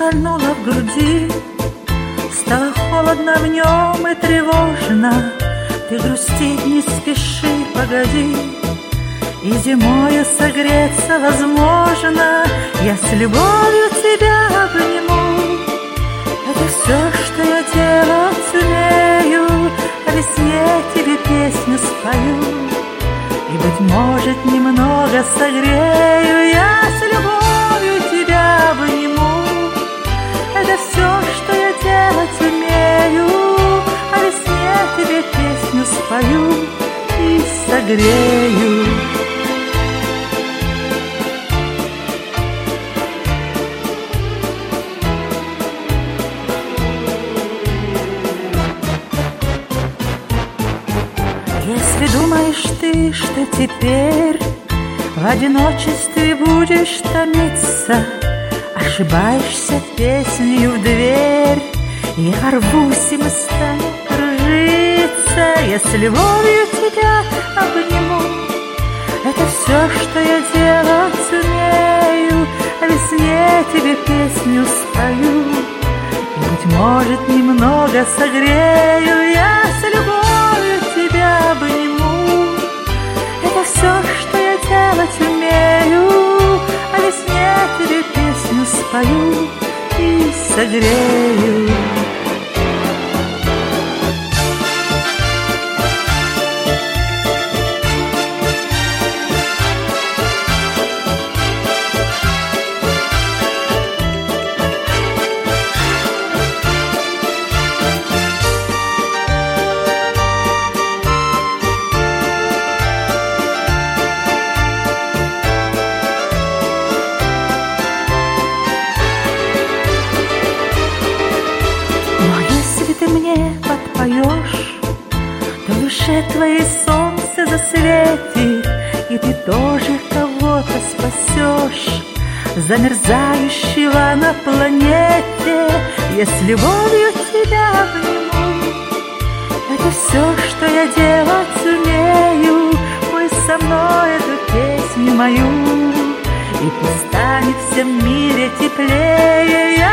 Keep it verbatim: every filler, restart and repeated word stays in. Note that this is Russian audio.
кольнуло в груди, стало холодно в нем и тревожно. Ты грустить не спеши, погоди, и зимою согреться возможно. Я с любовью тебя обниму, это все, что я делать умею. О весне тебе песню спою, и, быть может, немного согрею. Я с любовью тебя обниму, это все, что я делать умею. О весне тебе песню спою и согрею. Если думаешь ты, что теперь в одиночестве будешь томиться, ошибаешься песнею в дверь. Я рвусь, и мы станем кружиться. Я с любовью тебя обниму, это все, что я делать умею. О весне тебе песню спою, и, быть может, немного согрею. Я с любовью тебя обниму, это все, что я делать умею. О весне тебе песню спою и согрею. Ты мне подпоешь, то в душе твоей солнце засветит, и ты тоже кого-то спасешь, замерзающего на планете. Я с любовью тебя обниму, это все, что я делать умею. Пой со мной эту песню мою, и пусть станет всем мире теплее.